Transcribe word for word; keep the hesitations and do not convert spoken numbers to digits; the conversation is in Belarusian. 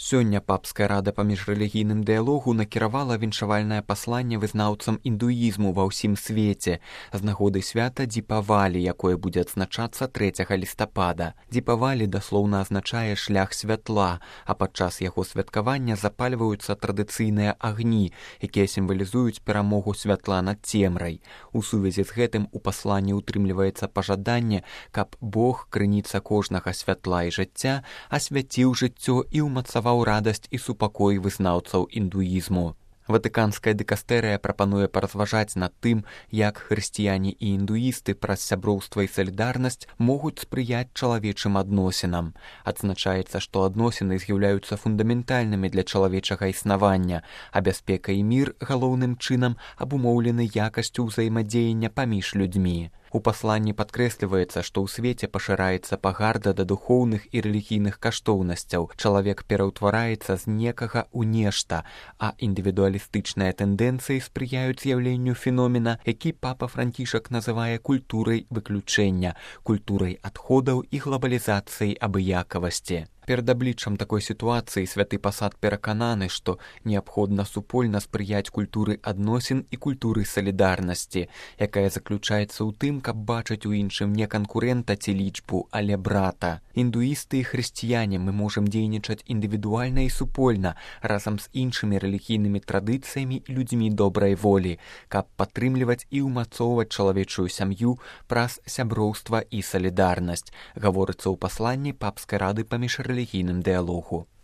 Сёння папская рада па міжрэлігійным дыялогу накіравала віншавальнае пасланне вызнаўцам індуізму ва ўсім свеце з нагоды свята Дипавалі, якое будзе адзначацца трэцяга лістапада. Дипавалі даслоўна азначае шлях святла, а падчас яго святкавання запальваюцца традыцыйныя агні, якія сімвалізуюць перамогу святла над цемрай. У сувязі з гэтым у пасланні ўтрымліваецца пажаданне, каб Бог, крыніца кожнага святла і жыцця, асвяціў жыццё і ўмацаваў радасць і супакой вызнаўцаў індуізму. Ватыканская дыкастэрыя прапануе паразважаць над тым, як хрысціяне і індуісты праз сяброўства і салідарнасць могуць спрыяць чалавечым адносінам. Адзначаецца, што адносіны з'яўляюцца фундаментальнымі для чалавечага існавання, а бяспека і мір галоўным чынам абумоўлены якасцю ўзаемадзеяння паміж людзьмі. У пасланні падкрэсліваецца, што ў свеце пашыраецца пагарда да духоўных і рэлігійных каштоўнасцяў. Чалавек пераўтвараецца з некага ў нешта, а індывідуалістычныя тэндэнцыі спрыяюць з'яўленню феномена, які папа Францішак называе культурай выключэння, культурай адходаў і глабалізацыяй абыякавасці. Перад абліччам такой сітуацыі святы пасад перакананы, што неабходна супольна спрыяць культуры адносін і культуры салідарнасці, якая заключаецца ў тым, каб бачыць у іншым не канкурэнта ці лічбу, але брата. Індуісты і хрысціяне мы можам дзейнічаць індывідуальна і супольна разам з іншымі рэлігійнымі традыцыямі і людзьмі добрай волі, каб падтрымліваць і ўмацоўваць чалавечую сям'ю праз сяброўства і салідарнасць, гаворыцца ў пасланні папскай рады паміж рэлігійным дыялогу.